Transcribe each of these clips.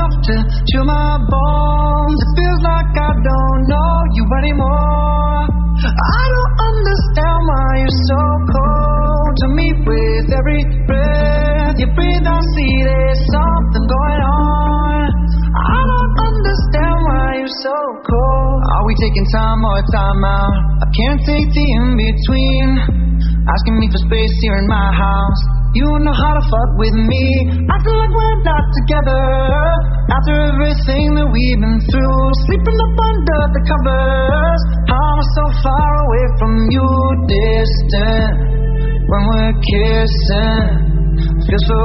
enough to chill my bones. It feels like I don't know you anymore. I don't understand why you're so cold to me. With every breath you breathe, I see there's something going on. I don't understand why you're so cold. Are we taking time or time out? I can't take the in-between. Asking me for space here in my house. You know how to fuck with me. I feel like we're not together. After everything that we've been through, sleeping up under the covers. How am I so far away from you, distant? When we're kissing, feels so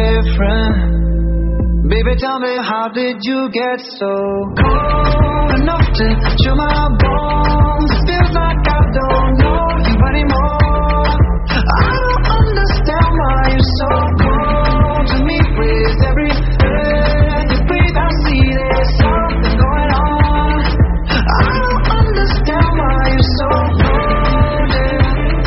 different. Baby, tell me, how did you get so cold enough to chill my bones? It feels like I don't know you anymore. I don't understand why you're so cold to me. With every breath you breathe, I see there's something going on. I don't understand why you're so cold, yeah.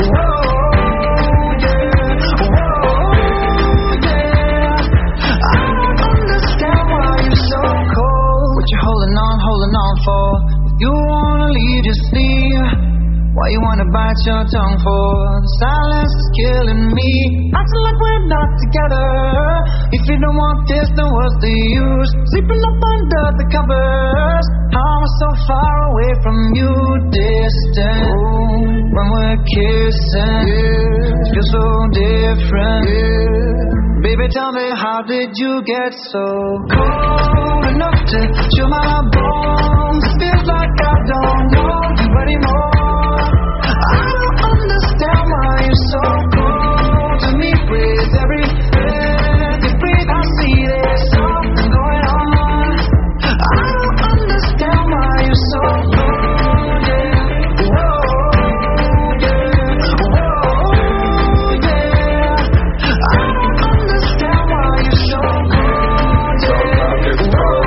Whoa, yeah. Whoa, yeah. I don't understand why you're so cold. What you holding on for? If you wanna leave, just leave. Why you wanna bite your tongue for? The silence is killing me. Acting like we're not together. If you don't want this, then what's the use? Sleeping up under the covers. How am I so far away from you, distant? Oh, when we're kissing, yeah. It feels so different, yeah. Baby, tell me, how did you get so cold enough to chill my bones? It feels like I don't know you anymore. I don't understand why you're so cold to me. With every breath you breathe, I see there's something going on. I don't understand why you're so cold, yeah. Whoa, yeah. Whoa, yeah. I don't understand why you're so cold, yeah.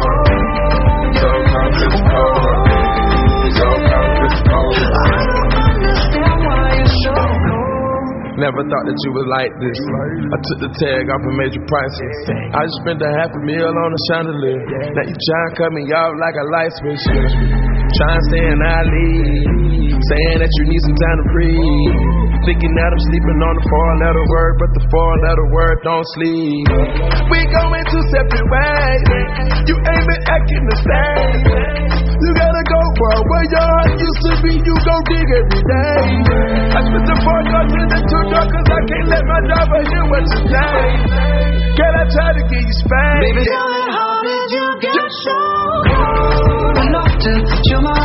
Never thought that you was like this. I took the tag off and made you priceless. I just spent $500,000 on a chandelier. Now you trying to cut me off like a light switch. Trying to say I leave, saying that you need some time to breathe. Thinking that I'm sleeping on the 4-letter word, but the 4-letter word don't sleep. We going two separate ways. You ain't been acting the same. You gotta go where your heart used to be. You go dig every day. I spit the 4 yards in the 2 door, cause I can't let my driver hear what you say. Girl, I try to give you space. Baby, tell me, how did you get so cold enough to chill my